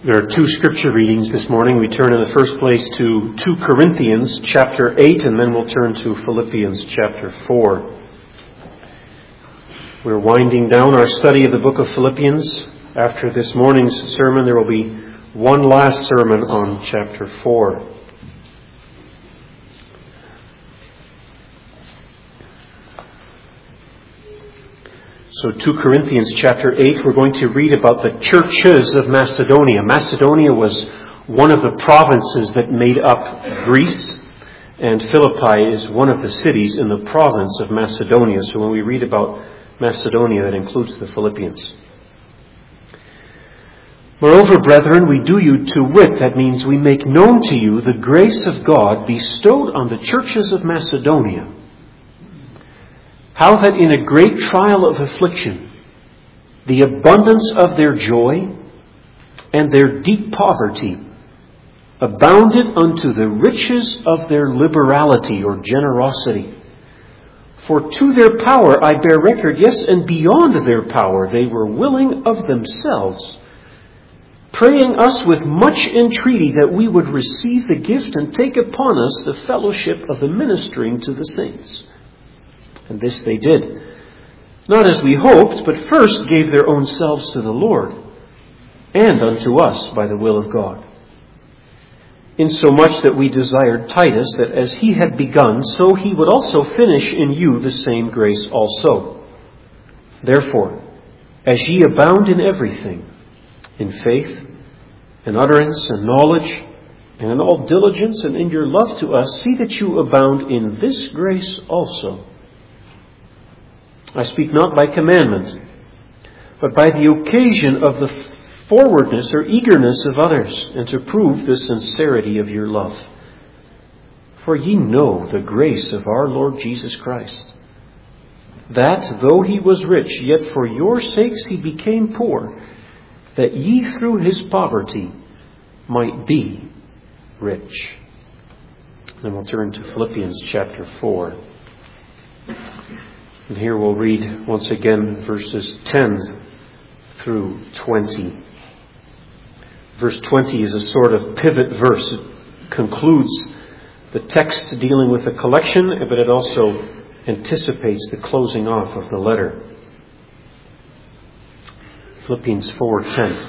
There are two scripture readings this morning. We turn in the first place to 2 Corinthians chapter 8, and then we'll turn to Philippians chapter 4. We're winding down our study of the book of Philippians. After this morning's sermon, there will be one last sermon on chapter 4. So 2 Corinthians chapter 8, we're going to read about the churches of Macedonia. Macedonia was one of the provinces that made up Greece, and Philippi is one of the cities in the province of Macedonia. So when we read about Macedonia, that includes the Philippians. Moreover, brethren, we do you to wit, that means we make known to you the grace of God bestowed on the churches of Macedonia. How that in a great trial of affliction, the abundance of their joy and their deep poverty abounded unto the riches of their liberality or generosity. For to their power I bear record, yes, and beyond their power they were willing of themselves, praying us with much entreaty that we would receive the gift and take upon us the fellowship of the ministering to the saints. And this they did, not as we hoped, but first gave their own selves to the Lord, and unto us by the will of God. Insomuch that we desired Titus, that as he had begun, so he would also finish in you the same grace also. Therefore, as ye abound in everything, in faith, and utterance, and knowledge, and in all diligence, and in your love to us, see that you abound in this grace also. I speak not by commandment, but by the occasion of the forwardness or eagerness of others, and to prove the sincerity of your love. For ye know the grace of our Lord Jesus Christ, that though he was rich, yet for your sakes he became poor, that ye through his poverty might be rich. Then we'll turn to Philippians chapter 4. And here we'll read once again verses 10 through 20. Verse 20 is a sort of pivot verse. It concludes the text dealing with the collection, but it also anticipates the closing off of the letter. Philippians 4:10.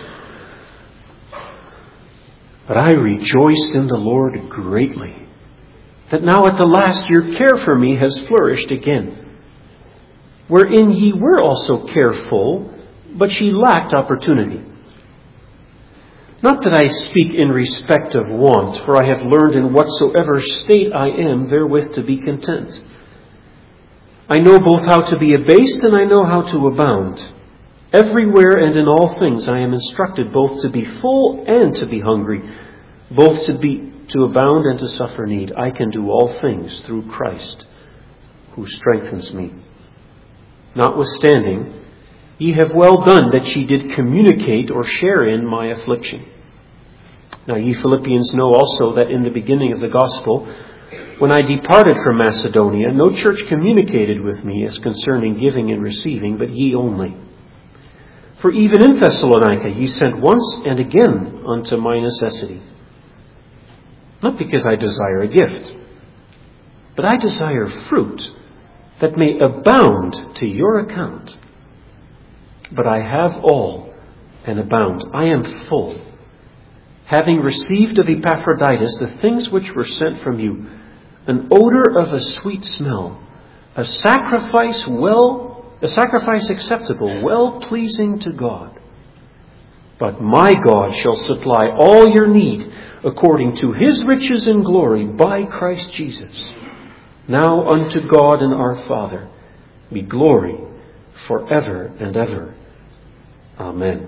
But I rejoiced in the Lord greatly, that now at the last your care for me has flourished again, wherein ye were also careful, but ye lacked opportunity. Not that I speak in respect of want, for I have learned in whatsoever state I am therewith to be content. I know both how to be abased and I know how to abound. Everywhere and in all things I am instructed both to be full and to be hungry, both to abound and to suffer need. I can do all things through Christ, who strengthens me. Notwithstanding, ye have well done that ye did communicate or share in my affliction. Now ye Philippians know also that in the beginning of the gospel, when I departed from Macedonia, no church communicated with me as concerning giving and receiving, but ye only. For even in Thessalonica ye sent once and again unto my necessity. Not because I desire a gift, but I desire fruit, that may abound to your account. But I have all and abound. I am full, having received of Epaphroditus the things which were sent from you, an odor of a sweet smell, a sacrifice acceptable, well pleasing to God. But my God shall supply all your need according to his riches in glory by Christ Jesus. Now unto God and our Father be glory forever and ever. Amen.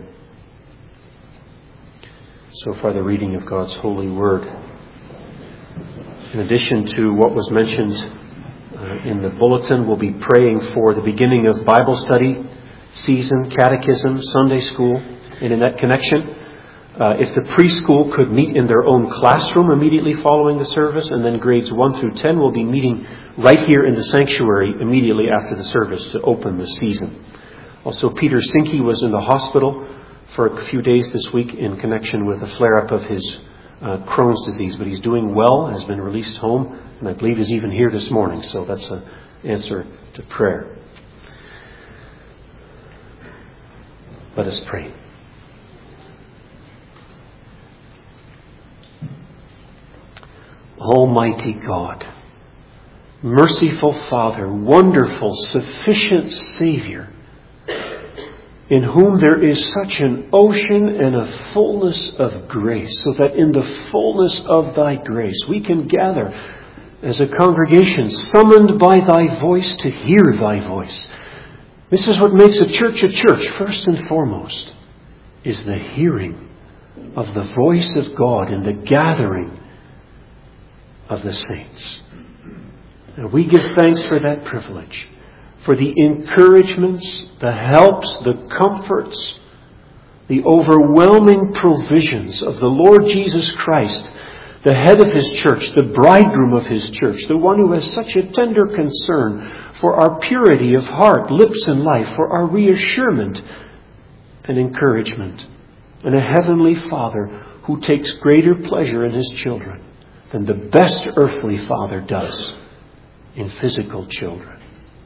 So far the reading of God's holy word. In addition to what was mentioned in the bulletin, we'll be praying for the beginning of Bible study season, catechism, Sunday school, and in that connection, if the preschool could meet in their own classroom immediately following the service, and then grades 1 through 10 will be meeting right here in the sanctuary immediately after the service to open the season. Also, Peter Sinke was in the hospital for a few days this week in connection with a flare-up of his Crohn's disease. But he's doing well, has been released home, and I believe is even here this morning. So that's an answer to prayer. Let us pray. Almighty God, merciful Father, wonderful, sufficient Savior, in whom there is such an ocean and a fullness of grace, so that in the fullness of thy grace we can gather as a congregation summoned by thy voice to hear thy voice. This is what makes a church, first and foremost, is the hearing of the voice of God and the gathering of the saints. And we give thanks for that privilege, for the encouragements, the helps, the comforts, the overwhelming provisions of the Lord Jesus Christ, the head of His church, the bridegroom of His church, the one who has such a tender concern for our purity of heart, lips, and life, for our reassurement and encouragement, and a heavenly Father who takes greater pleasure in His children than the best earthly father does in physical children.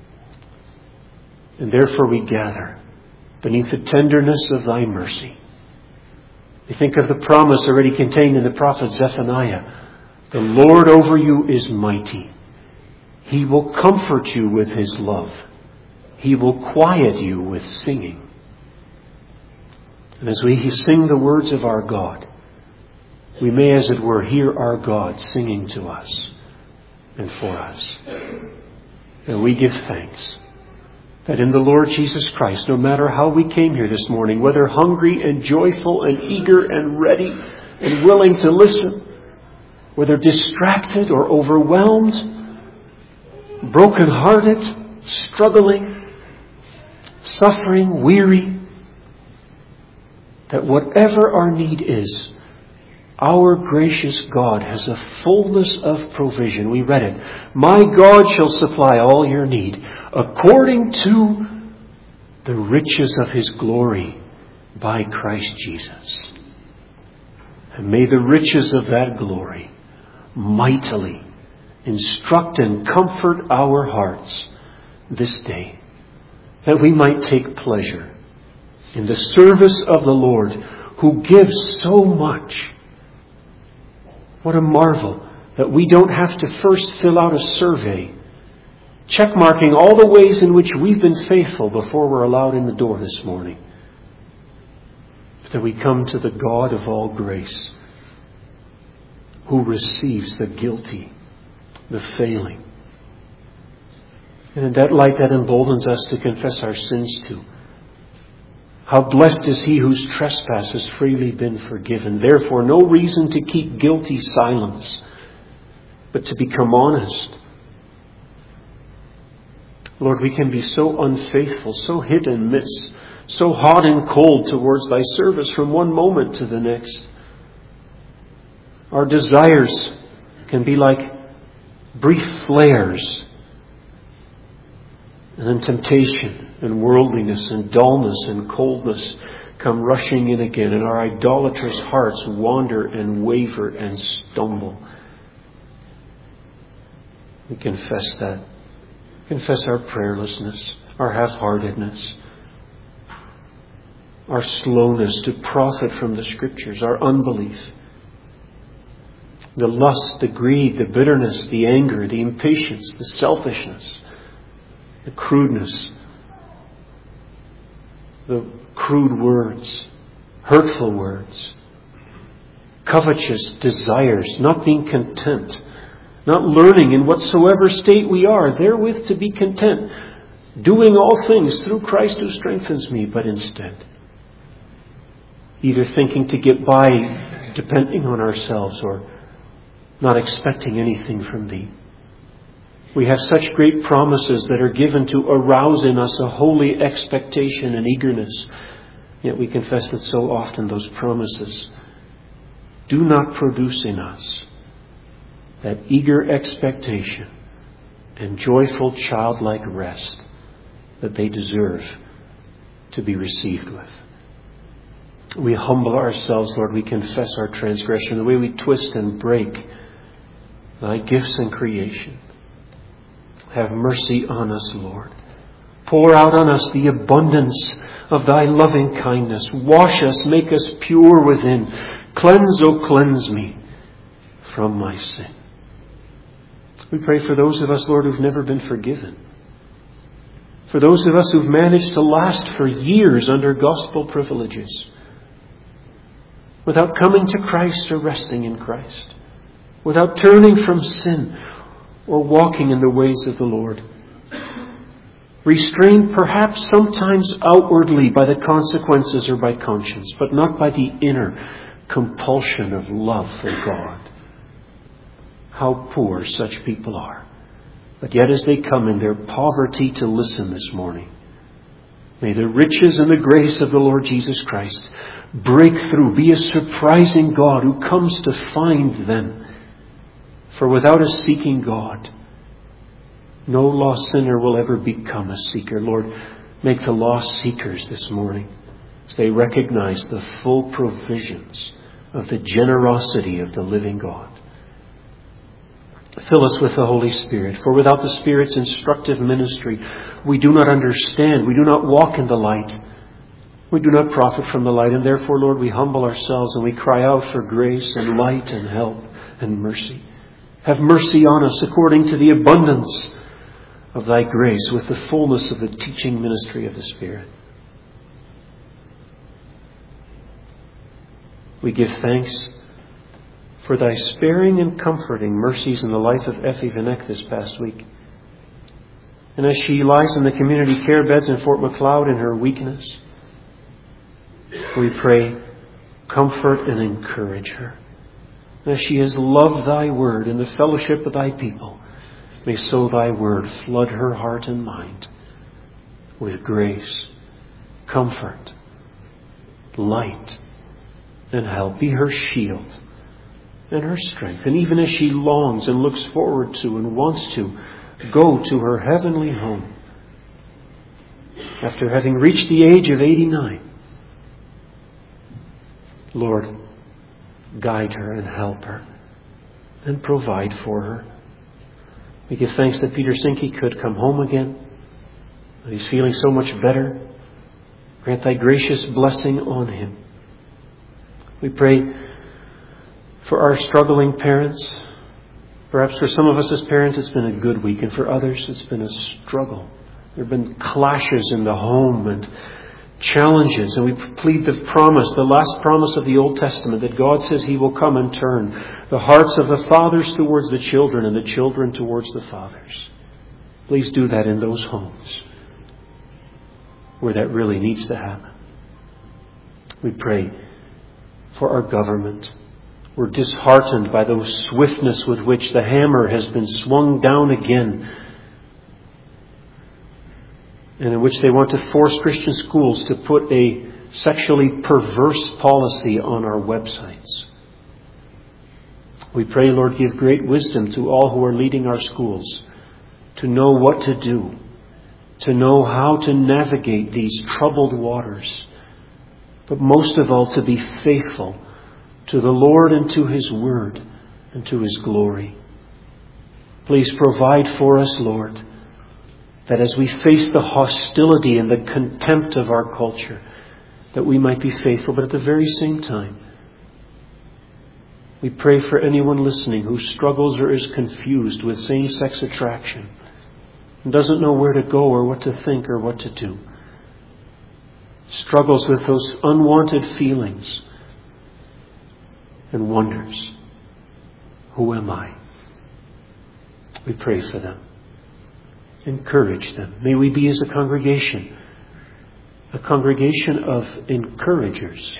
And therefore we gather beneath the tenderness of thy mercy. We think of the promise already contained in the prophet Zephaniah. The Lord over you is mighty. He will comfort you with His love. He will quiet you with singing. And as we sing the words of our God, we may, as it were, hear our God singing to us and for us. And we give thanks that in the Lord Jesus Christ, no matter how we came here this morning, whether hungry and joyful and eager and ready and willing to listen, whether distracted or overwhelmed, broken-hearted, struggling, suffering, weary, that whatever our need is, our gracious God has a fullness of provision. We read it. My God shall supply all your need according to the riches of His glory by Christ Jesus. And may the riches of that glory mightily instruct and comfort our hearts this day, that we might take pleasure in the service of the Lord, who gives so much. What a marvel that we don't have to first fill out a survey, checkmarking all the ways in which we've been faithful before we're allowed in the door this morning. But that we come to the God of all grace, who receives the guilty, the failing. And in that light, that emboldens us to confess our sins too. How blessed is he whose trespass has freely been forgiven. Therefore, no reason to keep guilty silence, but to become honest. Lord, we can be so unfaithful, so hit and miss, so hot and cold towards thy service from one moment to the next. Our desires can be like brief flares, and then temptation and worldliness and dullness and coldness come rushing in again, and our idolatrous hearts wander and waver and stumble. We confess that. Confess our prayerlessness, our half-heartedness, our slowness to profit from the Scriptures, our unbelief, the lust, the greed, the bitterness, the anger, the impatience, the selfishness, the crudeness, the crude words, hurtful words, covetous desires, not being content, not learning in whatsoever state we are, therewith to be content, doing all things through Christ who strengthens me, but instead, either thinking to get by, depending on ourselves, or not expecting anything from Thee. We have such great promises that are given to arouse in us a holy expectation and eagerness. Yet we confess that so often those promises do not produce in us that eager expectation and joyful childlike rest that they deserve to be received with. We humble ourselves, Lord. We confess our transgression, the way we twist and break Thy gifts and creation. Have mercy on us, Lord. Pour out on us the abundance of Thy loving kindness. Wash us, make us pure within. Cleanse, O cleanse me from my sin. We pray for those of us, Lord, who've never been forgiven. For those of us who've managed to last for years under gospel privileges, without coming to Christ or resting in Christ, without turning from sin or walking in the ways of the Lord. Restrained perhaps sometimes outwardly by the consequences or by conscience, but not by the inner compulsion of love for God. How poor such people are. But yet as they come in their poverty to listen this morning, may the riches and the grace of the Lord Jesus Christ break through, be a surprising God who comes to find them. For without a seeking God, no lost sinner will ever become a seeker. Lord, make the lost seekers this morning as they recognize the full provisions of the generosity of the living God. Fill us with the Holy Spirit, for without the Spirit's instructive ministry, we do not understand, we do not walk in the light, we do not profit from the light, and therefore, Lord, we humble ourselves and we cry out for grace and light and help and mercy. Have mercy on us according to the abundance of Thy grace with the fullness of the teaching ministry of the Spirit. We give thanks for Thy sparing and comforting mercies in the life of Effie Vanek this past week. And as she lies in the community care beds in Fort Macleod in her weakness, we pray, comfort and encourage her. And as she has loved Thy word in the fellowship of Thy people, may so Thy word flood her heart and mind with grace, comfort, light, and help. Be her shield and her strength. And even as she longs and looks forward to and wants to go to her heavenly home after having reached the age of 89, Lord, guide her and help her and provide for her. We give thanks that Peter Sinke could come home again, that he's feeling so much better. Grant Thy gracious blessing on him. We pray for our struggling parents. Perhaps for some of us as parents it's been a good week, and for others it's been a struggle. There have been clashes in the home and challenges, and we plead the promise, the last promise of the Old Testament, that God says He will come and turn the hearts of the fathers towards the children and the children towards the fathers. Please do that in those homes where that really needs to happen. We pray for our government. We're disheartened by the swiftness with which the hammer has been swung down again, and in which they want to force Christian schools to put a sexually perverse policy on our websites. We pray, Lord, give great wisdom to all who are leading our schools to know what to do, to know how to navigate these troubled waters, but most of all to be faithful to the Lord and to His Word and to His glory. Please provide for us, Lord, that as we face the hostility and the contempt of our culture, that we might be faithful. But at the very same time, we pray for anyone listening who struggles or is confused with same-sex attraction and doesn't know where to go or what to think or what to do. Struggles with those unwanted feelings and wonders, who am I? We pray for them. Encourage them. May we be as a congregation of encouragers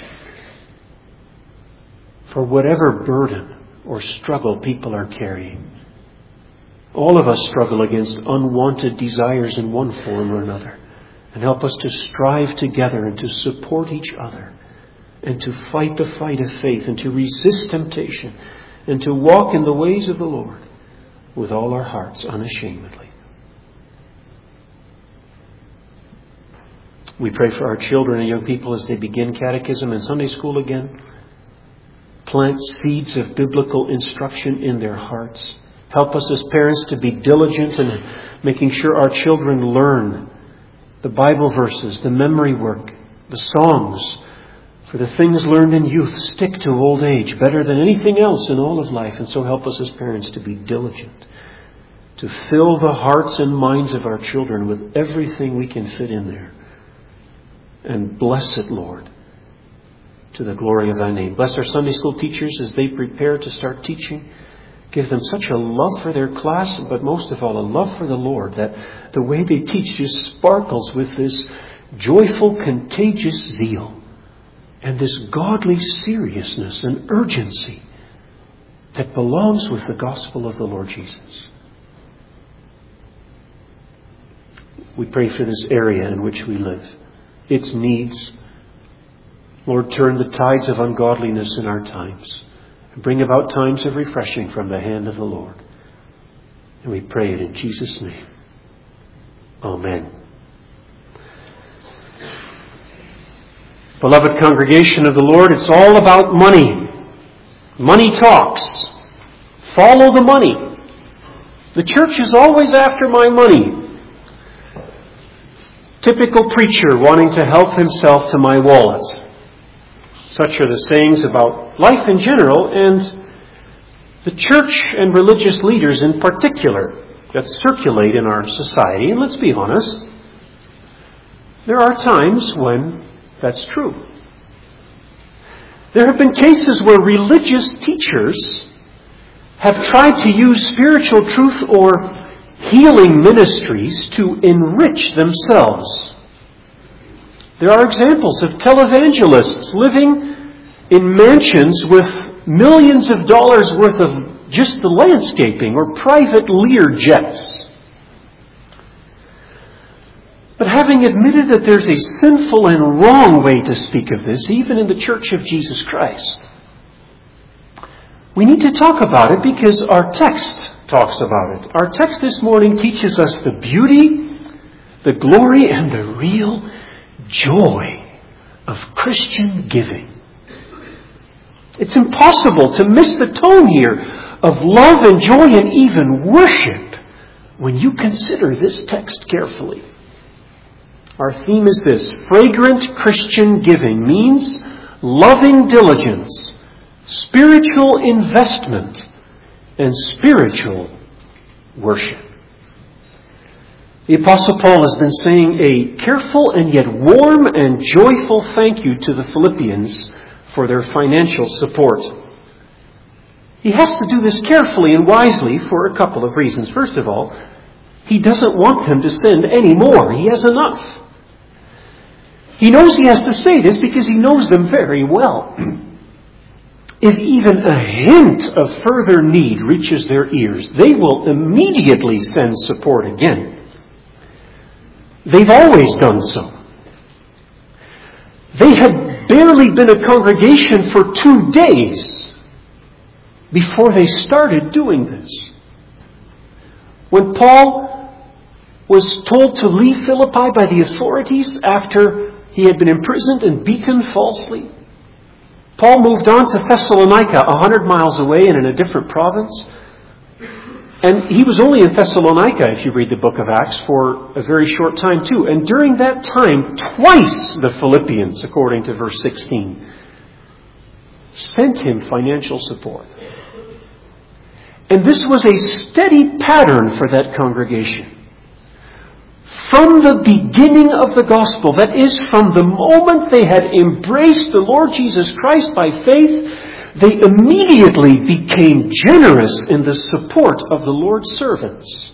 for whatever burden or struggle people are carrying. All of us struggle against unwanted desires in one form or another. And help us to strive together and to support each other and to fight the fight of faith and to resist temptation and to walk in the ways of the Lord with all our hearts unashamedly. We pray for our children and young people as they begin catechism and Sunday school again. Plant seeds of biblical instruction in their hearts. Help us as parents to be diligent in making sure our children learn the Bible verses, the memory work, the songs. For the things learned in youth stick to old age better than anything else in all of life. And so help us as parents to be diligent, to fill the hearts and minds of our children with everything we can fit in there. And bless it, Lord, to the glory of Thy name. Bless our Sunday school teachers as they prepare to start teaching. Give them such a love for their class, but most of all, a love for the Lord, that the way they teach just sparkles with this joyful, contagious zeal and this godly seriousness and urgency that belongs with the gospel of the Lord Jesus. We pray for this area in which we live, its needs. Lord, turn the tides of ungodliness in our times and bring about times of refreshing from the hand of the Lord. And we pray it in Jesus' name. Amen. Beloved congregation of the Lord, it's all about money. Money talks. Follow the money. The church is always after my money. Typical preacher wanting to help himself to my wallet. Such are the sayings about life in general and the church and religious leaders in particular that circulate in our society. And let's be honest, there are times when that's true. There have been cases where religious teachers have tried to use spiritual truth or healing ministries to enrich themselves. There are examples of televangelists living in mansions with millions of dollars worth of just the landscaping or private Lear jets. But having admitted that there's a sinful and wrong way to speak of this, even in the Church of Jesus Christ, we need to talk about it because our text talks about it. Our text this morning teaches us the beauty, the glory, and the real joy of Christian giving. It's impossible to miss the tone here of love and joy and even worship when you consider this text carefully. Our theme is this: fragrant Christian giving means loving diligence, spiritual investment, and spiritual worship. The Apostle Paul has been saying a careful and yet warm and joyful thank you to the Philippians for their financial support. He has to do this carefully and wisely for a couple of reasons. First of all, he doesn't want them to send any more. He has enough. He knows he has to say this because he knows them very well. If even a hint of further need reaches their ears, they will immediately send support again. They've always done so. They had barely been a congregation for 2 days before they started doing this. When Paul was told to leave Philippi by the authorities after he had been imprisoned and beaten falsely, Paul moved on to Thessalonica, 100 miles away and in a different province. And he was only in Thessalonica, if you read the book of Acts, for a very short time too. And during that time, twice the Philippians, according to verse 16, sent him financial support. And this was a steady pattern for that congregation. From the beginning of the gospel, that is, from the moment they had embraced the Lord Jesus Christ by faith, they immediately became generous in the support of the Lord's servants.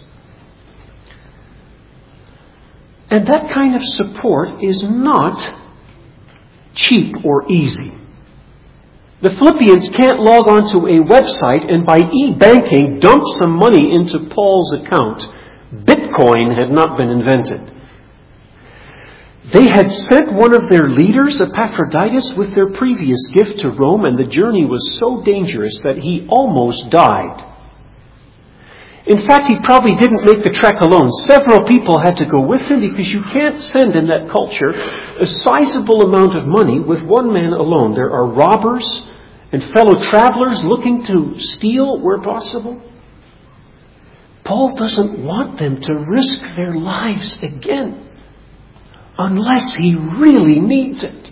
And that kind of support is not cheap or easy. The Philippians can't log onto a website and by e-banking dump some money into Paul's account. Bitcoin had not been invented. They had sent one of their leaders, Epaphroditus, with their previous gift to Rome, and the journey was so dangerous that he almost died. In fact, he probably didn't make the trek alone. Several people had to go with him because you can't send in that culture a sizable amount of money with one man alone. There are robbers and fellow travelers looking to steal where possible. Paul doesn't want them to risk their lives again unless he really needs it.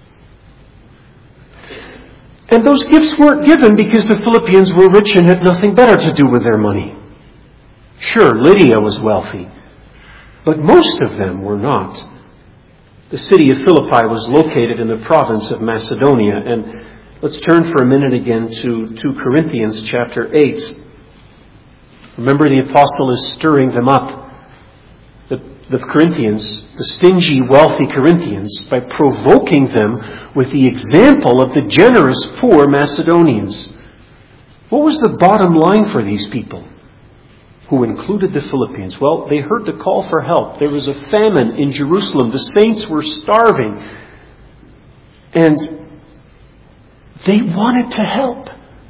And those gifts weren't given because the Philippians were rich and had nothing better to do with their money. Sure, Lydia was wealthy, but most of them were not. The city of Philippi was located in the province of Macedonia. And let's turn for a minute again to 2 Corinthians chapter 8. Remember, the apostle is stirring them up, the Corinthians, the stingy, wealthy Corinthians, by provoking them with the example of the generous, poor Macedonians. What was the bottom line for these people, who included the Philippians? Well, they heard the call for help. There was a famine in Jerusalem. The saints were starving. And they wanted to help.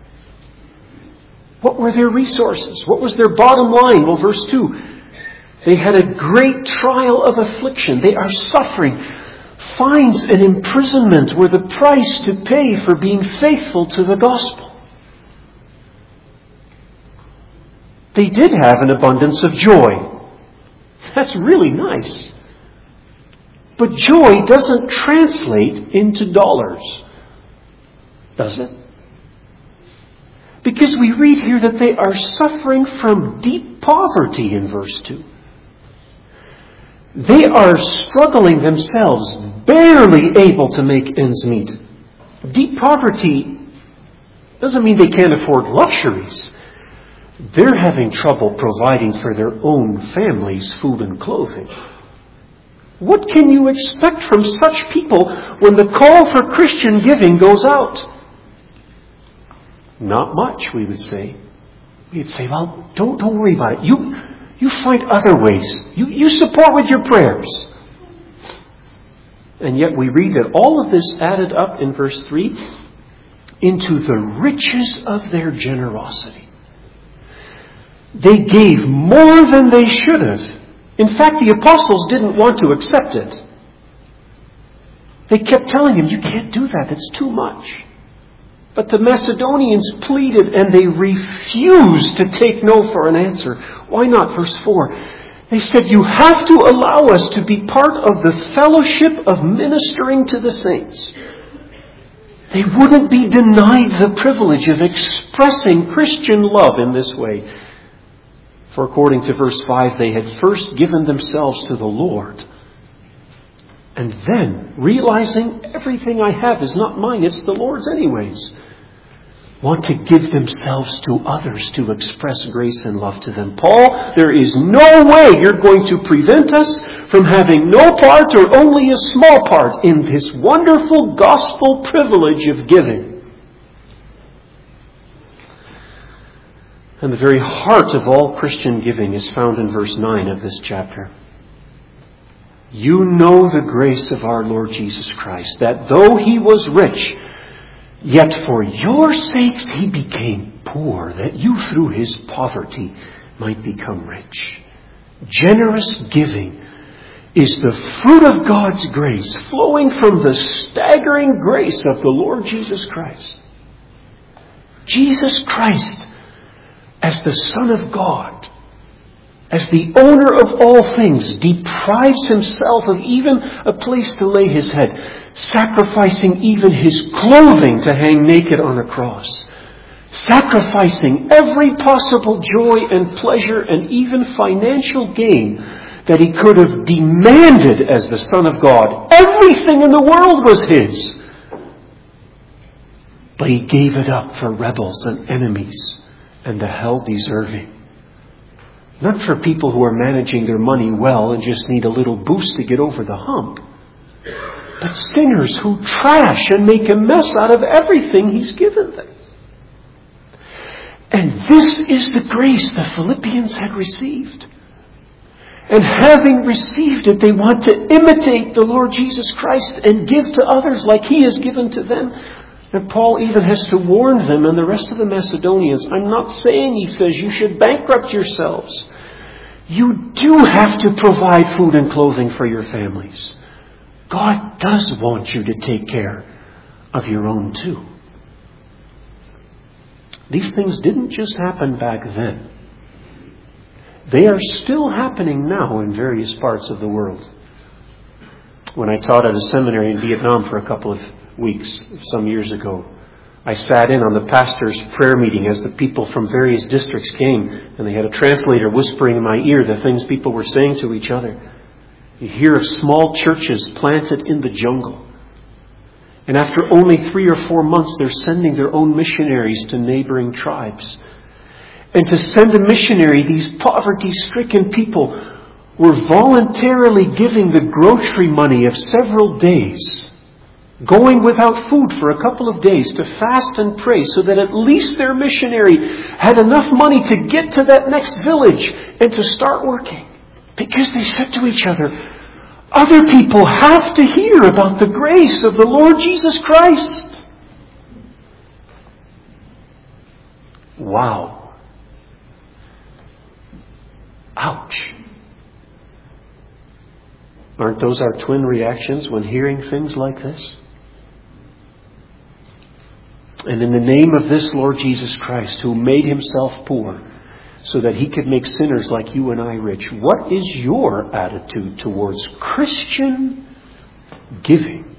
What were their resources? What was their bottom line? Well, verse 2. They had a great trial of affliction. They are suffering. Fines and imprisonment were the price to pay for being faithful to the gospel. They did have an abundance of joy. That's really nice. But joy doesn't translate into dollars, does it? Because we read here that they are suffering from deep poverty in verse 2. They are struggling themselves, barely able to make ends meet. Deep poverty doesn't mean they can't afford luxuries. They're having trouble providing for their own families food and clothing. What can you expect from such people when the call for Christian giving goes out? Not much, we would say. We'd say, well, don't worry about it. You find other ways. You support with your prayers. And yet we read that all of this added up in verse 3 into the riches of their generosity. They gave more than they should have. In fact, the apostles didn't want to accept it. They kept telling him, you can't do that. It's too much. But the Macedonians pleaded and they refused to take no for an answer. Why not? Verse 4. They said, you have to allow us to be part of the fellowship of ministering to the saints. They wouldn't be denied the privilege of expressing Christian love in this way. For according to verse 5, they had first given themselves to the Lord. And then, realizing everything I have is not mine, it's the Lord's anyways, want to give themselves to others to express grace and love to them. Paul, there is no way you're going to prevent us from having no part or only a small part in this wonderful gospel privilege of giving. And the very heart of all Christian giving is found in verse 9 of this chapter. You know the grace of our Lord Jesus Christ, that though he was rich, yet for your sakes he became poor, that you through his poverty might become rich. Generous giving is the fruit of God's grace, flowing from the staggering grace of the Lord Jesus Christ. Jesus Christ, as the Son of God, as the owner of all things, deprives himself of even a place to lay his head, sacrificing even his clothing to hang naked on a cross, sacrificing every possible joy and pleasure and even financial gain that he could have demanded as the Son of God. Everything in the world was his. But he gave it up for rebels and enemies and the hell deserving. Not for people who are managing their money well and just need a little boost to get over the hump. But sinners who trash and make a mess out of everything he's given them. And this is the grace the Philippians had received. And having received it, they want to imitate the Lord Jesus Christ and give to others like he has given to them. And Paul even has to warn them and the rest of the Macedonians. I'm not saying, he says, you should bankrupt yourselves. You do have to provide food and clothing for your families. God does want you to take care of your own too. These things didn't just happen back then. They are still happening now in various parts of the world. When I taught at a seminary in Vietnam for a couple of weeks, some years ago, I sat in on the pastor's prayer meeting as the people from various districts came, and they had a translator whispering in my ear the things people were saying to each other. You hear of small churches planted in the jungle. And after only 3 or 4 months, they're sending their own missionaries to neighboring tribes. And to send a missionary, these poverty-stricken people were voluntarily giving the grocery money of several days, going without food for a couple of days to fast and pray so that at least their missionary had enough money to get to that next village and to start working. Because they said to each other, other people have to hear about the grace of the Lord Jesus Christ. Wow. Ouch. Aren't those our twin reactions when hearing things like this? And in the name of this Lord Jesus Christ, who made himself poor so that he could make sinners like you and I rich, what is your attitude towards Christian giving?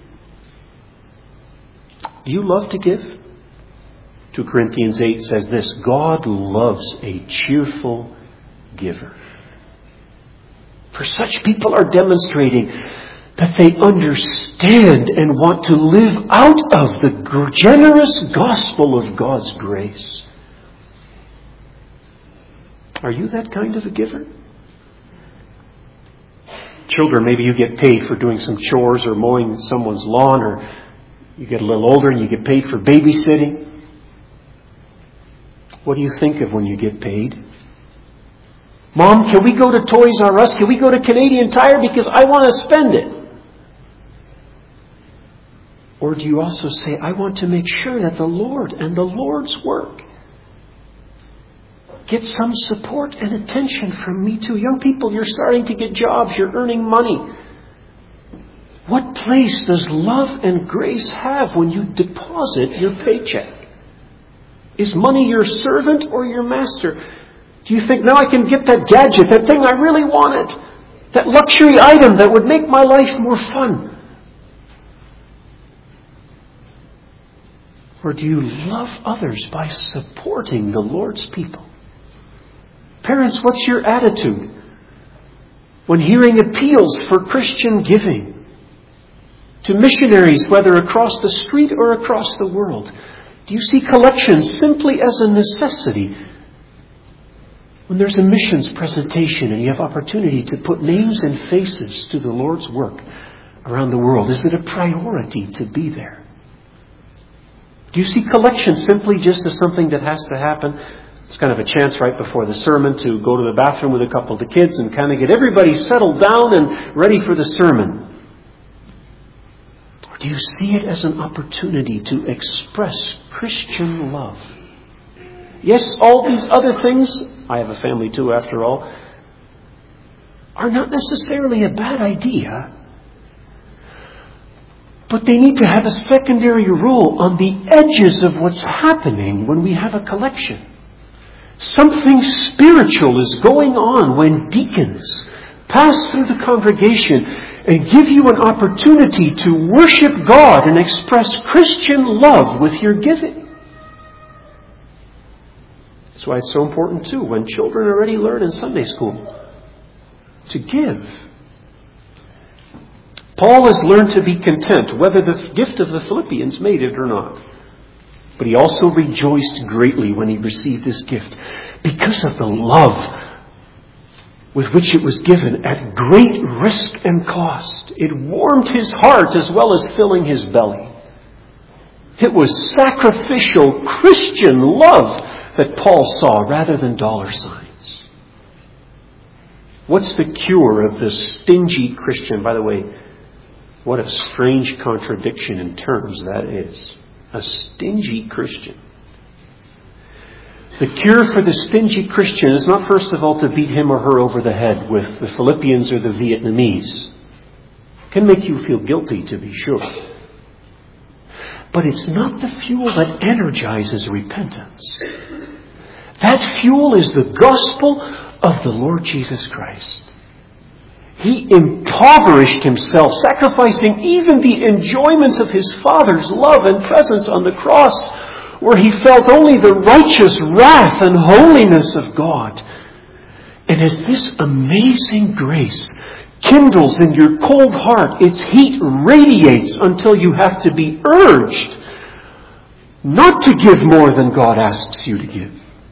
Do you love to give? 2 Corinthians 8 says this, God loves a cheerful giver. For such people are demonstrating that they understand and want to live out of the generous gospel of God's grace. Are you that kind of a giver? Children, maybe you get paid for doing some chores or mowing someone's lawn, or you get a little older and you get paid for babysitting. What do you think of when you get paid? Mom, can we go to Toys R Us? Can we go to Canadian Tire because I want to spend it? Or do you also say, I want to make sure that the Lord and the Lord's work get some support and attention from me too? Young people, you're starting to get jobs. You're earning money. What place does love and grace have when you deposit your paycheck? Is money your servant or your master? Do you think, now I can get that gadget, that thing I really wanted, that luxury item that would make my life more fun? Or do you love others by supporting the Lord's people? Parents, what's your attitude when hearing appeals for Christian giving to missionaries, whether across the street or across the world? Do you see collections simply as a necessity? When there's a missions presentation and you have opportunity to put names and faces to the Lord's work around the world, is it a priority to be there? Do you see collection simply just as something that has to happen? It's kind of a chance right before the sermon to go to the bathroom with a couple of the kids and kind of get everybody settled down and ready for the sermon. Or do you see it as an opportunity to express Christian love? Yes, all these other things, I have a family too after all, are not necessarily a bad idea. But they need to have a secondary role on the edges of what's happening when we have a collection. Something spiritual is going on when deacons pass through the congregation and give you an opportunity to worship God and express Christian love with your giving. That's why it's so important too, when children already learn in Sunday school, to give. Paul has learned to be content, whether the gift of the Philippians made it or not. But he also rejoiced greatly when he received this gift because of the love with which it was given at great risk and cost. It warmed his heart as well as filling his belly. It was sacrificial Christian love that Paul saw rather than dollar signs. What's the cure of the stingy Christian? By the way, what a strange contradiction in terms that is. a stingy Christian. The cure for the stingy Christian is not, first of all, to beat him or her over the head with the Philippians or the Vietnamese. It can make you feel guilty, to be sure. But it's not the fuel that energizes repentance. That fuel is the gospel of the Lord Jesus Christ. He impoverished himself, sacrificing even the enjoyment of his Father's love and presence on the cross, where he felt only the righteous wrath and holiness of God. And as this amazing grace kindles in your cold heart, its heat radiates until you have to be urged not to give more than God asks you to give.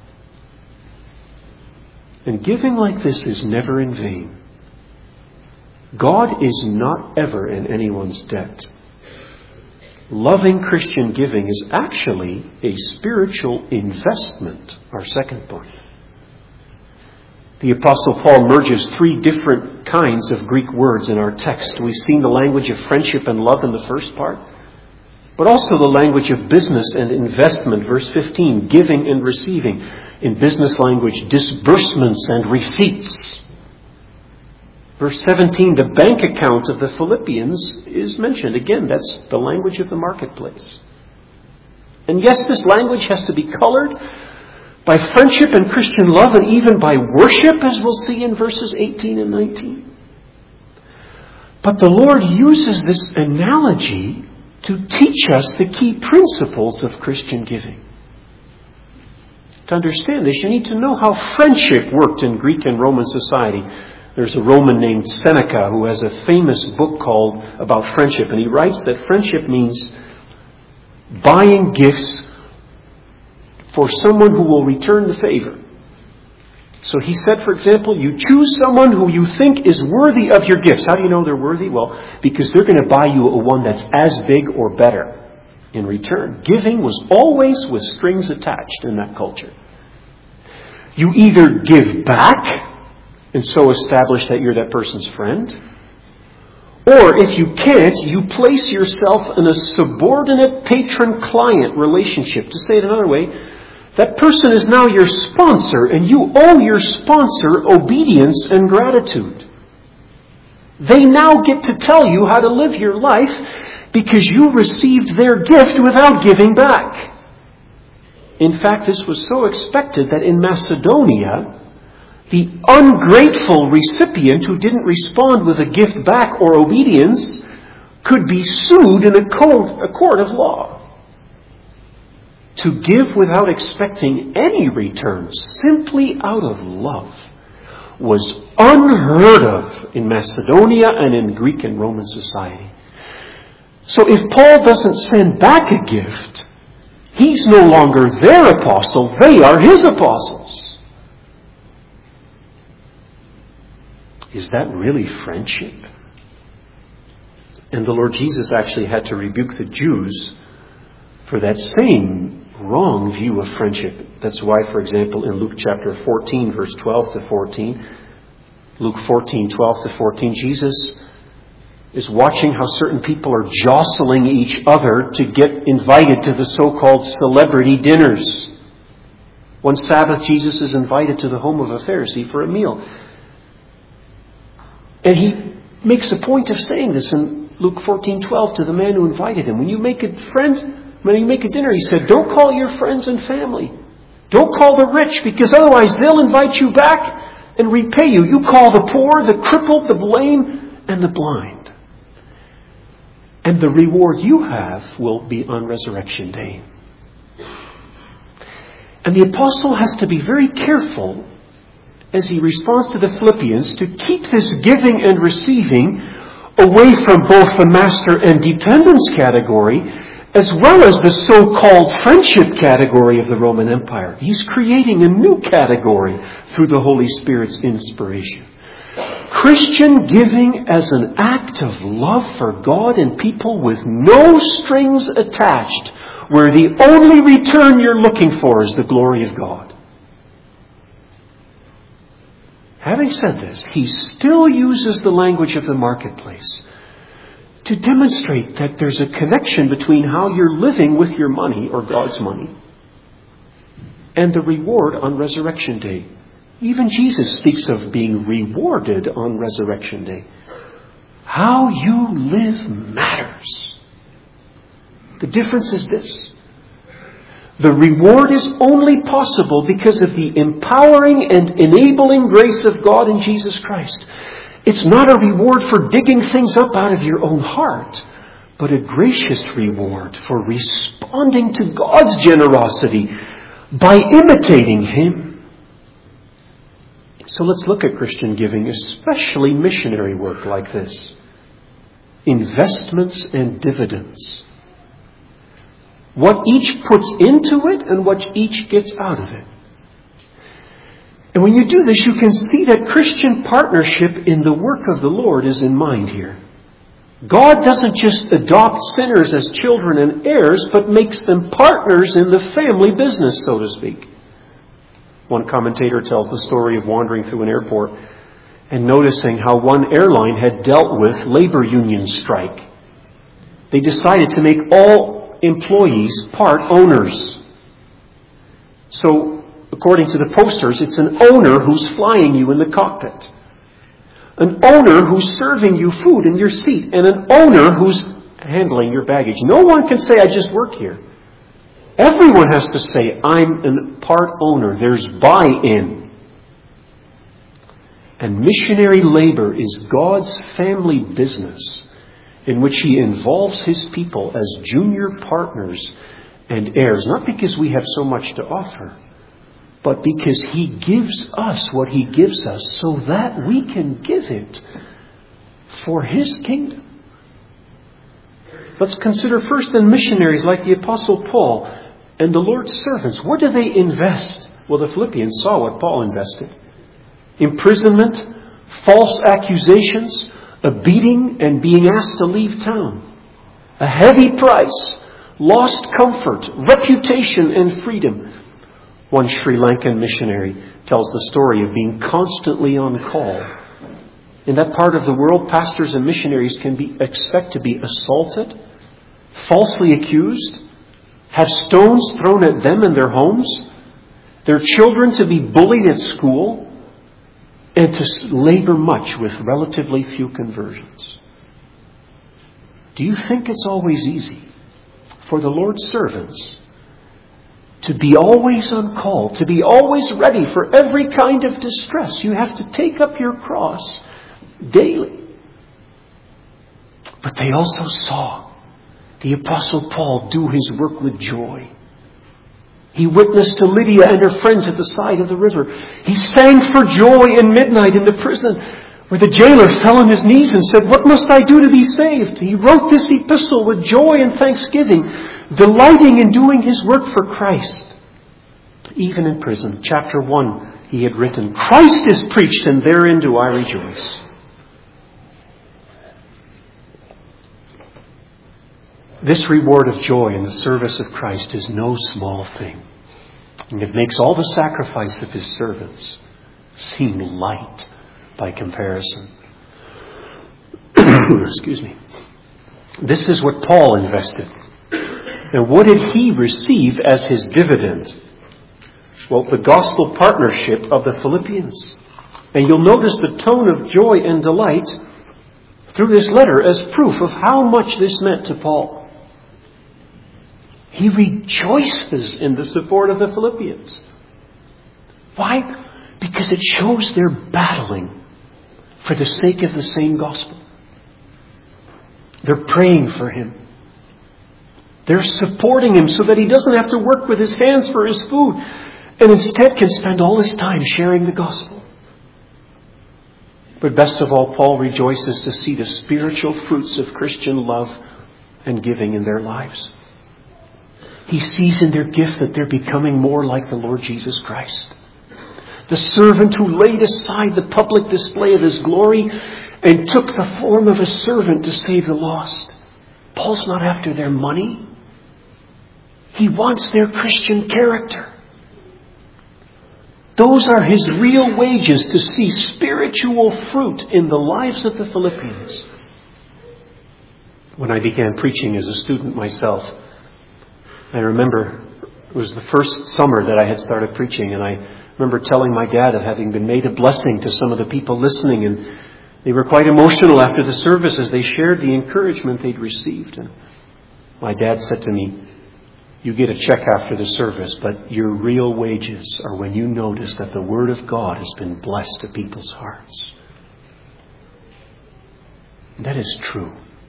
And giving like this is never in vain. God is not ever in anyone's debt. Loving Christian giving is actually a spiritual investment, our second point. The Apostle Paul merges three different kinds of Greek words in our text. We've seen the language of friendship and love in the first part, but also the language of business and investment, verse 15, giving and receiving. In business language, disbursements and receipts. Verse 17, the bank account of the Philippians is mentioned. Again, that's the language of the marketplace. And yes, this language has to be colored by friendship and Christian love, and even by worship, as we'll see in verses 18 and 19. But the Lord uses this analogy to teach us the key principles of Christian giving. To understand this, you need to know how friendship worked in Greek and Roman society. There's a Roman named Seneca who has a famous book called about friendship, and he writes that friendship means buying gifts for someone who will return the favor. So he said, for example, you choose someone who you think is worthy of your gifts. How do you know they're worthy? Well, because they're going to buy you a one that's as big or better in return. Giving was always with strings attached in that culture. You either give back and so establish that you're that person's friend, or if you can't, you place yourself in a subordinate patron-client relationship. To say it another way, that person is now your sponsor, and you owe your sponsor obedience and gratitude. They now get to tell you how to live your life because you received their gift without giving back. In fact, this was so expected that in Macedonia, the ungrateful recipient who didn't respond with a gift back or obedience could be sued in a court of law. To give without expecting any return, simply out of love, was unheard of in Macedonia and in Greek and Roman society. So if Paul doesn't send back a gift, he's no longer their apostle, they are his apostles. Is that really friendship? And the Lord Jesus actually had to rebuke the Jews for that same wrong view of friendship. That's why, for example, in Luke chapter 14, verse 12 to 14, Luke 14, 12 to 14, Jesus is watching how certain people are jostling each other to get invited to the so-called celebrity dinners. One Sabbath, Jesus is invited to the home of a Pharisee for a meal. And he makes a point of saying this in Luke 14:12 to the man who invited him. When you make a dinner, he said, don't call your friends and family. Don't call the rich, because otherwise they'll invite you back and repay you. You call the poor, the crippled, the lame, and the blind. And the reward you have will be on resurrection day. And the apostle has to be very careful as he responds to the Philippians to keep this giving and receiving away from both the master and dependence category as well as the so-called friendship category of the Roman Empire. He's creating a new category through the Holy Spirit's inspiration. Christian giving as an act of love for God and people with no strings attached, where the only return you're looking for is the glory of God. Having said this, he still uses the language of the marketplace to demonstrate that there's a connection between how you're living with your money, or God's money, and the reward on Resurrection Day. Even Jesus speaks of being rewarded on Resurrection Day. How you live matters. The difference is this. The reward is only possible because of the empowering and enabling grace of God in Jesus Christ. It's not a reward for digging things up out of your own heart, but a gracious reward for responding to God's generosity by imitating Him. So let's look at Christian giving, especially missionary work like this. Investments and dividends. What each puts into it and what each gets out of it. And when you do this, you can see that Christian partnership in the work of the Lord is in mind here. God doesn't just adopt sinners as children and heirs, but makes them partners in the family business, so to speak. One commentator tells the story of wandering through an airport and noticing how one airline had dealt with labor union strike. They decided to make all employees part owners. So, according to the posters, it's an owner who's flying you in the cockpit, an owner who's serving you food in your seat, and an owner who's handling your baggage. No one can say, I just work here. Everyone has to say, I'm a part owner. There's buy-in. And missionary labor is God's family business, in which He involves His people as junior partners and heirs, not because we have so much to offer, but because He gives us what He gives us so that we can give it for His kingdom. Let's consider first then missionaries like the Apostle Paul and the Lord's servants. What do they invest? Well, the Philippians saw what Paul invested. Imprisonment, false accusations, a beating, and being asked to leave town. A heavy price, lost comfort, reputation, and freedom. One Sri Lankan missionary tells the story of being constantly on call. In that part of the world, pastors and missionaries can expect to be assaulted, falsely accused, have stones thrown at them in their homes, their children to be bullied at school, and to labor much with relatively few conversions. Do you think it's always easy for the Lord's servants to be always on call, to be always ready for every kind of distress? You have to take up your cross daily. But they also saw the Apostle Paul do his work with joy. He witnessed to Lydia and her friends at the side of the river. He sang for joy in midnight in the prison, where the jailer fell on his knees and said, "What must I do to be saved?" He wrote this epistle with joy and thanksgiving, delighting in doing his work for Christ. Even in prison, chapter 1, he had written, "Christ is preached, and therein do I rejoice." This reward of joy in the service of Christ is no small thing. And it makes all the sacrifice of His servants seem light by comparison. Excuse me. This is what Paul invested. And what did he receive as his dividend? Well, the gospel partnership of the Philippians. And you'll notice the tone of joy and delight through this letter as proof of how much this meant to Paul. He rejoices in the support of the Philippians. Why? Because it shows they're battling for the sake of the same gospel. They're praying for him. They're supporting him so that he doesn't have to work with his hands for his food, and instead can spend all his time sharing the gospel. But best of all, Paul rejoices to see the spiritual fruits of Christian love and giving in their lives. He sees in their gift that they're becoming more like the Lord Jesus Christ. The servant who laid aside the public display of his glory and took the form of a servant to save the lost. Paul's not after their money. He wants their Christian character. Those are his real wages, to see spiritual fruit in the lives of the Philippians. when I began preaching as a student myself. I remember it was the first summer that I had started preaching, and I remember telling my dad of having been made a blessing to some of the people listening, and they were quite emotional after the service as they shared the encouragement they'd received. And my dad said to me, "You get a check after the service, but your real wages are when you notice that the Word of God has been blessed to people's hearts." And that is true.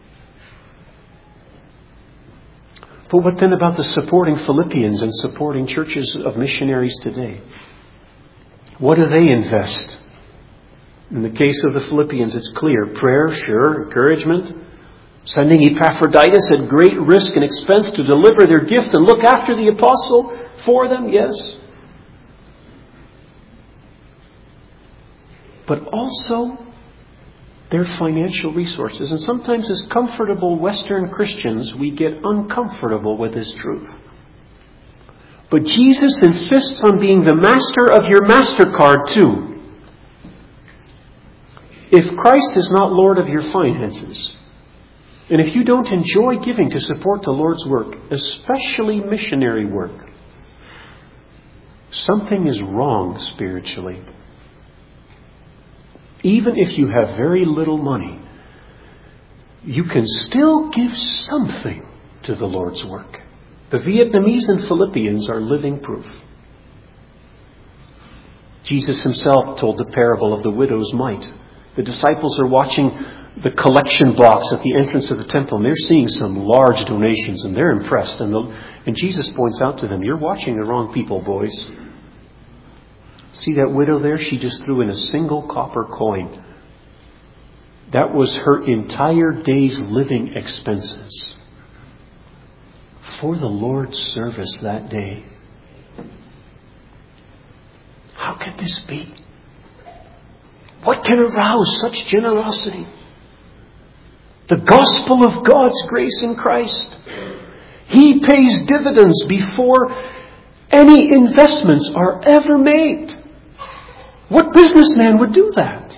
But what then about the supporting Philippians and supporting churches of missionaries today? What do they invest? In the case of the Philippians, it's clear. Prayer, sure. Encouragement. Sending Epaphroditus at great risk and expense to deliver their gift and look after the apostle for them, yes. But also their financial resources. And sometimes as comfortable Western Christians, we get uncomfortable with this truth. But Jesus insists on being the master of your MasterCard too. If Christ is not Lord of your finances, and if you don't enjoy giving to support the Lord's work, especially missionary work, something is wrong spiritually. Even if you have very little money, you can still give something to the Lord's work. The Vietnamese and Philippians are living proof. Jesus himself told the parable of the widow's mite. The disciples are watching the collection box at the entrance of the temple, and they're seeing some large donations, and they're impressed. And Jesus points out to them, "You're watching the wrong people, boys. See that widow there? She just threw in a single copper coin. That was her entire day's living expenses for the Lord's service that day." How can this be? What can arouse such generosity? The gospel of God's grace in Christ. He pays dividends before any investments are ever made. What businessman would do that?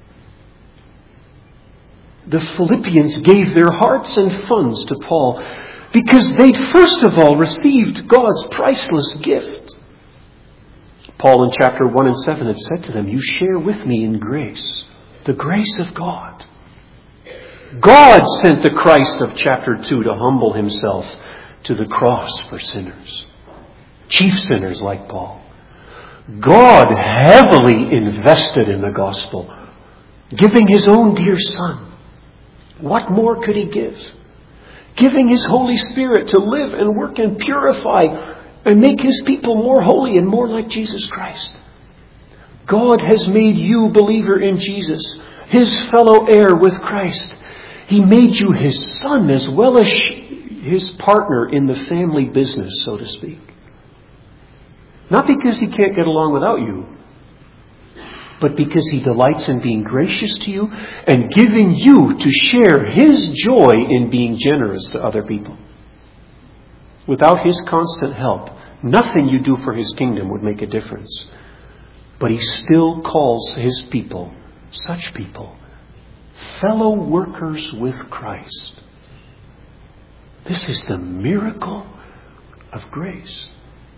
The Philippians gave their hearts and funds to Paul because they'd first of all received God's priceless gift. Paul in chapter 1 and 7 had said to them, "You share with me in grace, the grace of God." God sent the Christ of chapter 2 to humble himself to the cross for sinners, chief sinners like Paul. God heavily invested in the gospel, giving his own dear Son. What more could he give? Giving his Holy Spirit to live and work and purify and make his people more holy and more like Jesus Christ. God has made you, believer in Jesus, his fellow heir with Christ. He made you his son as well as his partner in the family business, so to speak. Not because he can't get along without you, but because he delights in being gracious to you and giving you to share his joy in being generous to other people. Without his constant help, nothing you do for his kingdom would make a difference. But he still calls his people, such people, fellow workers with Christ. This is the miracle of grace.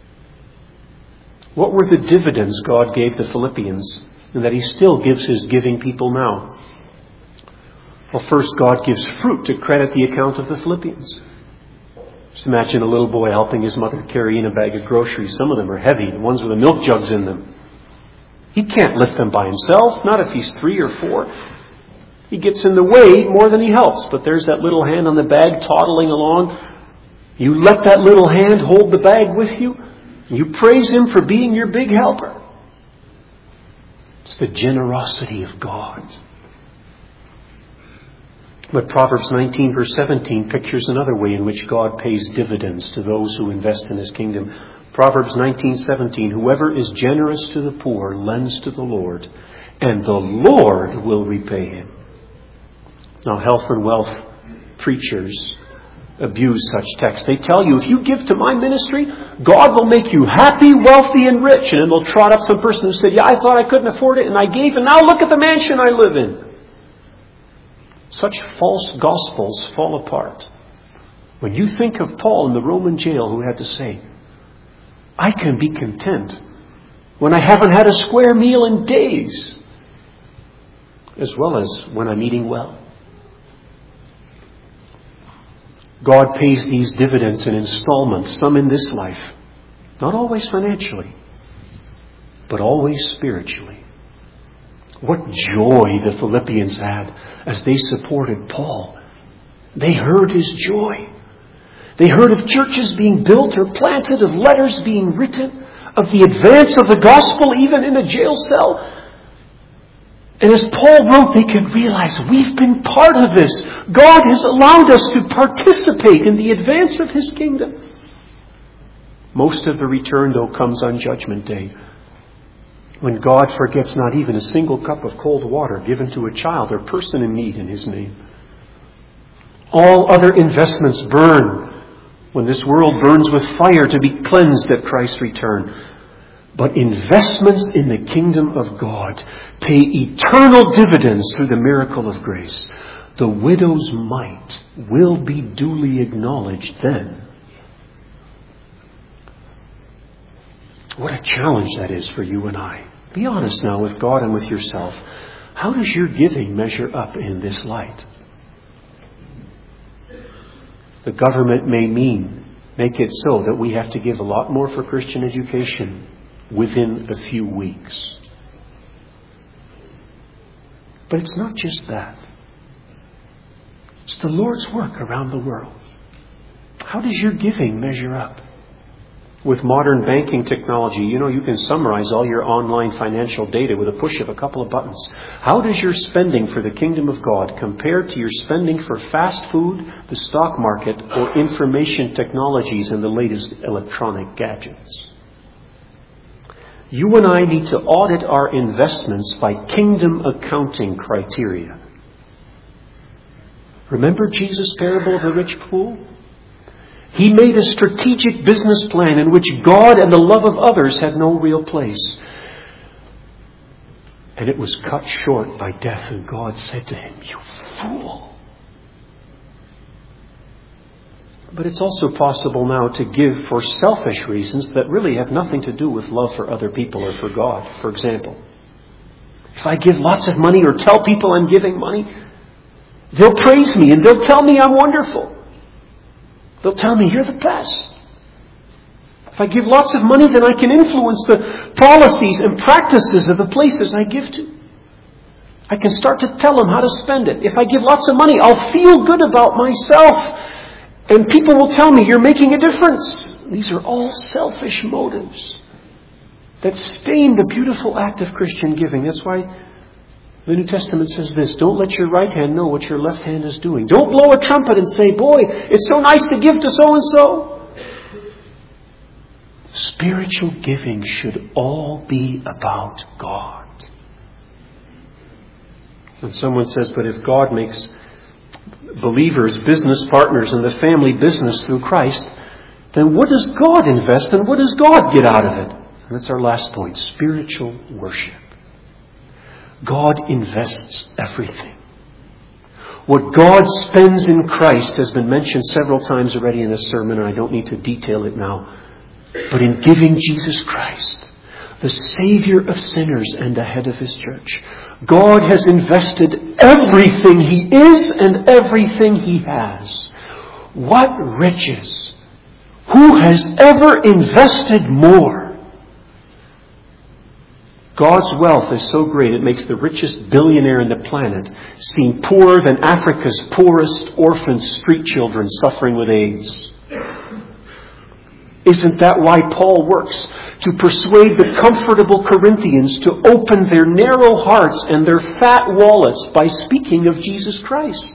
What were the dividends God gave the Philippians and that he still gives his giving people now? Well, first, God gives fruit to credit the account of the Philippians. Just imagine a little boy helping his mother carry in a bag of groceries. Some of them are heavy, the ones with the milk jugs in them. He can't lift them by himself, not if he's 3 or 4. He gets in the way more than he helps. But there's that little hand on the bag toddling along. You let that little hand hold the bag with you. You praise him for being your big helper. It's the generosity of God. But Proverbs 19 verse 17 pictures another way in which God pays dividends to those who invest in his kingdom. Proverbs 19:17, "Whoever is generous to the poor lends to the Lord, and the Lord will repay him." Now, health and wealth preachers abuse such texts. They tell you, if you give to my ministry, God will make you happy, wealthy, and rich. And then they'll trot up some person who said, "Yeah, I thought I couldn't afford it, and I gave, and now look at the mansion I live in." Such false gospels fall apart. When you think of Paul in the Roman jail who had to say, I can be content when I haven't had a square meal in days, as well as when I'm eating well. God pays these dividends in installments, some in this life, not always financially, but always spiritually. What joy the Philippians had as they supported Paul. They heard his joy. They heard of churches being built or planted, of letters being written, of the advance of the gospel even in a jail cell. And as Paul wrote, they could realize we've been part of this. God has allowed us to participate in the advance of His kingdom. Most of the return, though, comes on Judgment Day, when God forgets not even a single cup of cold water given to a child or person in need in His name. All other investments burn when this world burns with fire to be cleansed at Christ's return. But investments in the kingdom of God pay eternal dividends through the miracle of grace. The widow's mite will be duly acknowledged then. What a challenge that is for you and I. Be honest now with God and with yourself. How does your giving measure up in this light? The government may make it so that we have to give a lot more for Christian education within a few weeks. But it's not just that. It's the Lord's work around the world. How does your giving measure up? With modern banking technology, you can summarize all your online financial data with a push of a couple of buttons. How does your spending for the kingdom of God compare to your spending for fast food, the stock market, or information technologies and the latest electronic gadgets? You and I need to audit our investments by kingdom accounting criteria. Remember Jesus' parable of the rich fool? He made a strategic business plan in which God and the love of others had no real place. And it was cut short by death, and God said to him, "You fool." But it's also possible now to give for selfish reasons that really have nothing to do with love for other people or for God. For example, if I give lots of money or tell people I'm giving money, they'll praise me and they'll tell me I'm wonderful. They'll tell me, "You're the best." If I give lots of money, then I can influence the policies and practices of the places I give to. I can start to tell them how to spend it. If I give lots of money, I'll feel good about myself. And people will tell me, "You're making a difference." These are all selfish motives that stain the beautiful act of Christian giving. That's why the New Testament says this: don't let your right hand know what your left hand is doing. Don't blow a trumpet and say, "Boy, it's so nice to give to so-and-so." Spiritual giving should all be about God. And someone says, "But if God makes believers business partners in the family business through Christ, then what does God invest and what does God get out of it?" And that's our last point: spiritual worship. God invests everything. What God spends in Christ has been mentioned several times already in this sermon, and I don't need to detail it now. But in giving Jesus Christ, the Savior of sinners and the head of His church, God has invested everything He is and everything He has. What riches! Who has ever invested more? God's wealth is so great it makes the richest billionaire in the planet seem poorer than Africa's poorest orphan street children suffering with AIDS. Isn't that why Paul works? To persuade the comfortable Corinthians to open their narrow hearts and their fat wallets by speaking of Jesus Christ.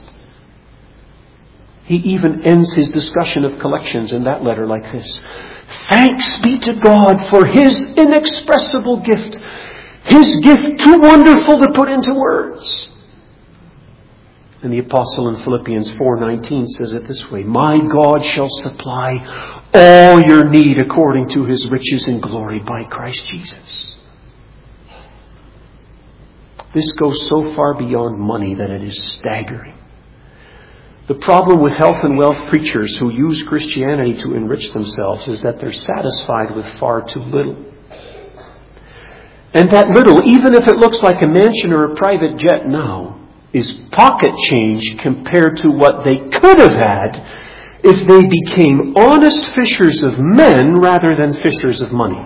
He even ends his discussion of collections in that letter like this: "Thanks be to God for His inexpressible gift, His gift too wonderful to put into words." And the apostle in Philippians 4:19 says it this way: "My God shall supply all your need according to His riches in glory by Christ Jesus." This goes so far beyond money that it is staggering. The problem with health and wealth preachers who use Christianity to enrich themselves is that they're satisfied with far too little. And that little, even if it looks like a mansion or a private jet now, is pocket change compared to what they could have had if they became honest fishers of men rather than fishers of money.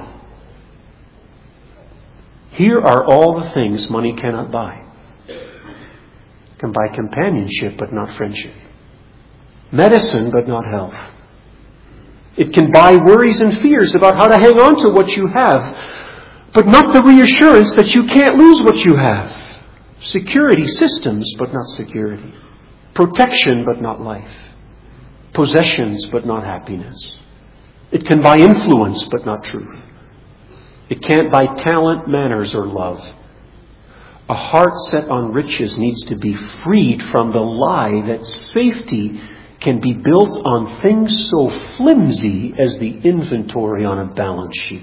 Here are all the things money cannot buy. It can buy companionship, but not friendship. Medicine, but not health. It can buy worries and fears about how to hang on to what you have, but not the reassurance that you can't lose what you have. Security systems, but not security. Protection, but not life. Possessions, but not happiness. It can buy influence, but not truth. It can't buy talent, manners, or love. A heart set on riches needs to be freed from the lie that safety can be built on things so flimsy as the inventory on a balance sheet.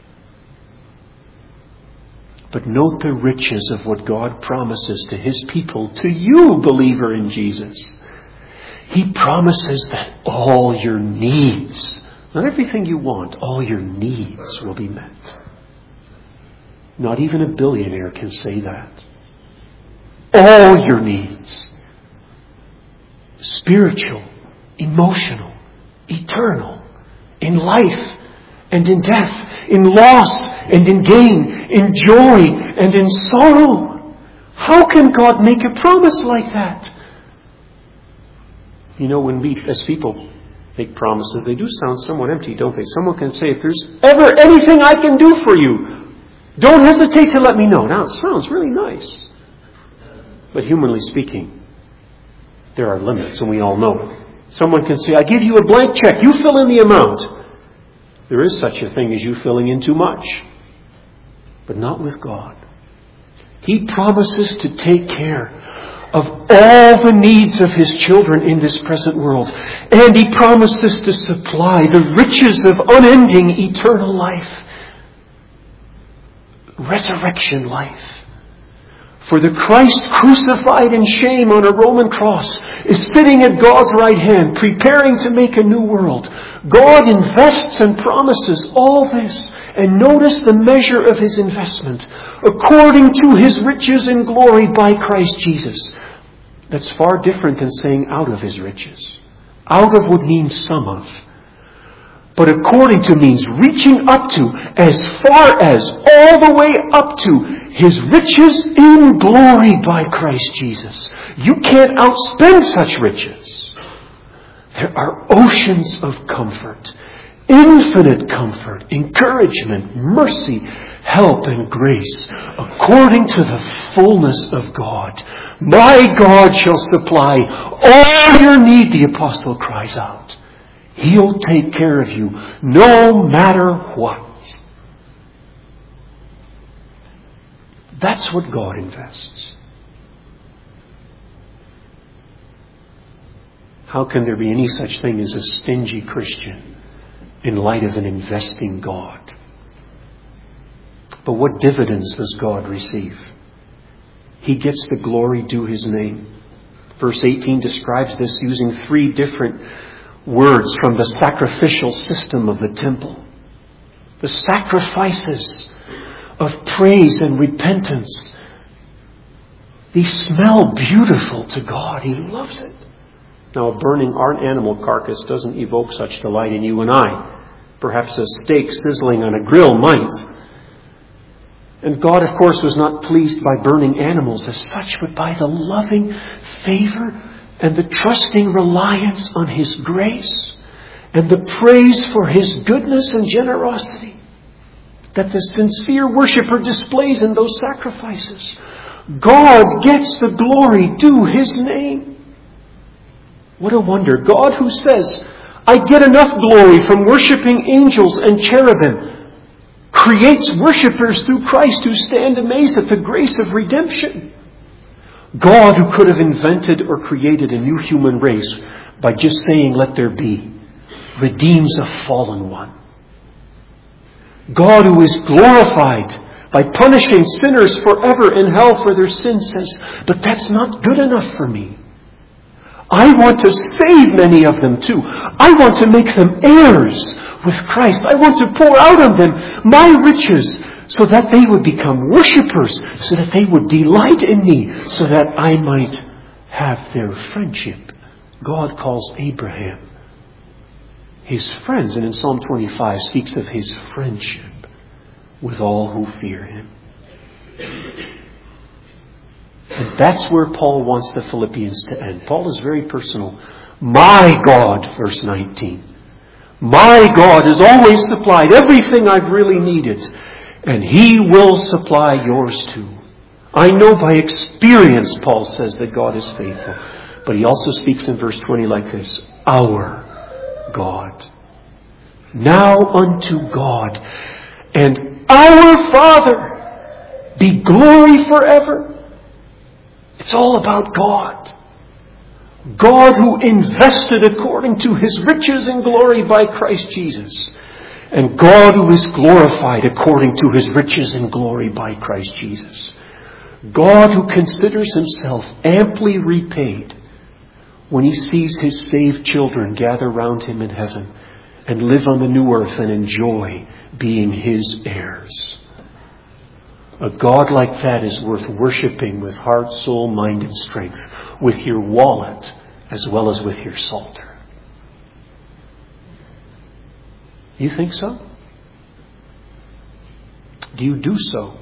But note the riches of what God promises to His people, to you, believer in Jesus. He promises that all your needs, not everything you want, all your needs will be met. Not even a billionaire can say that. All your needs. Spiritual, emotional, eternal, in life and in death, in loss and in gain, in joy and in sorrow. How can God make a promise like that? You know, when we as people make promises, they do sound somewhat empty, don't they? Someone can say, if there's ever anything I can do for you, don't hesitate to let me know. Now, it sounds really nice. But humanly speaking, there are limits, and we all know it. Someone can say, I give you a blank check, you fill in the amount. There is such a thing as you filling in too much. But not with God. He promises to take care of all the needs of His children in this present world. And He promises to supply the riches of unending eternal life. Resurrection life. For the Christ crucified in shame on a Roman cross is sitting at God's right hand, preparing to make a new world. God invests and promises all this. And notice the measure of His investment, according to His riches and glory by Christ Jesus. That's far different than saying out of His riches. Out of would mean some of. But according to means reaching up to, as far as, all the way up to His riches in glory by Christ Jesus. You can't outspend such riches. There are oceans of comfort, infinite comfort, encouragement, mercy, help, and grace, according to the fullness of God. My God shall supply all your need, the apostle cries out. He'll take care of you no matter what. That's what God invests. How can there be any such thing as a stingy Christian in light of an investing God? But what dividends does God receive? He gets the glory due His name. Verse 18 describes this using 3 different words from the sacrificial system of the temple. The sacrifices of praise and repentance. They smell beautiful to God. He loves it. Now, a burning animal carcass doesn't evoke such delight in you and I. Perhaps a steak sizzling on a grill might. And God, of course, was not pleased by burning animals as such, but by the loving favor and the trusting reliance on His grace and the praise for His goodness and generosity that the sincere worshiper displays in those sacrifices. God gets the glory due His name. What a wonder. God, who says, I get enough glory from worshiping angels and cherubim, creates worshipers through Christ who stand amazed at the grace of redemption. God, who could have invented or created a new human race by just saying, let there be, redeems a fallen one. God, who is glorified by punishing sinners forever in hell for their sins, says, but that's not good enough for me. I want to save many of them too. I want to make them heirs with Christ. I want to pour out on them my riches so that they would become worshippers, so that they would delight in me, so that I might have their friendship. God calls Abraham his friends, and in Psalm 25 speaks of his friendship with all who fear him. And that's where Paul wants the Philippians to end. Paul is very personal. My God, verse 19. My God has always supplied everything I've really needed, and He will supply yours too. I know by experience, Paul says, that God is faithful. But he also speaks in verse 20 like this: our God. Now unto God and our Father be glory forever. It's all about God. God who invested according to His riches and glory by Christ Jesus. And God who is glorified according to His riches and glory by Christ Jesus. God who considers Himself amply repaid when He sees His saved children gather round Him in heaven and live on the new earth and enjoy being His heirs. A God like that is worth worshipping with heart, soul, mind, and strength, with your wallet as well as with your psalter. You think so? Do you do so?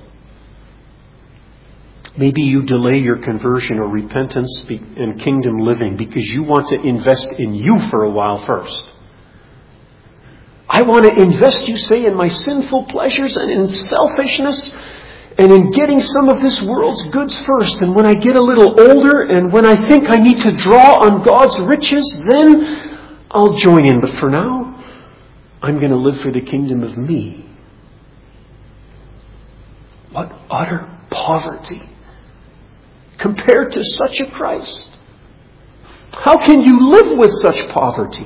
Maybe you delay your conversion or repentance and kingdom living because you want to invest in you for a while first. I want to invest, you say, in my sinful pleasures and in selfishness and in getting some of this world's goods first. And when I get a little older and when I think I need to draw on God's riches, then I'll join in. But for now, I'm going to live for the kingdom of me. What utter poverty compared to such a Christ. How can you live with such poverty?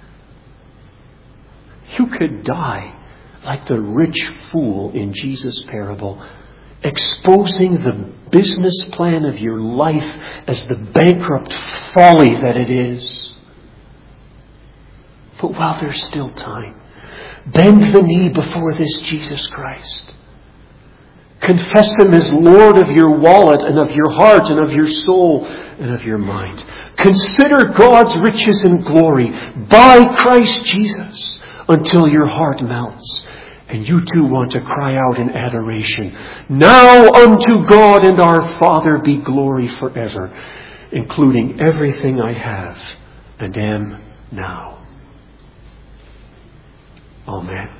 You could die like the rich fool in Jesus' parable, exposing the business plan of your life as the bankrupt folly that it is. But while there's still time, bend the knee before this Jesus Christ. Confess Him as Lord of your wallet and of your heart and of your soul and of your mind. Consider God's riches and glory by Christ Jesus until your heart melts and you too want to cry out in adoration. Now unto God and our Father be glory forever, including everything I have and am now. Amen.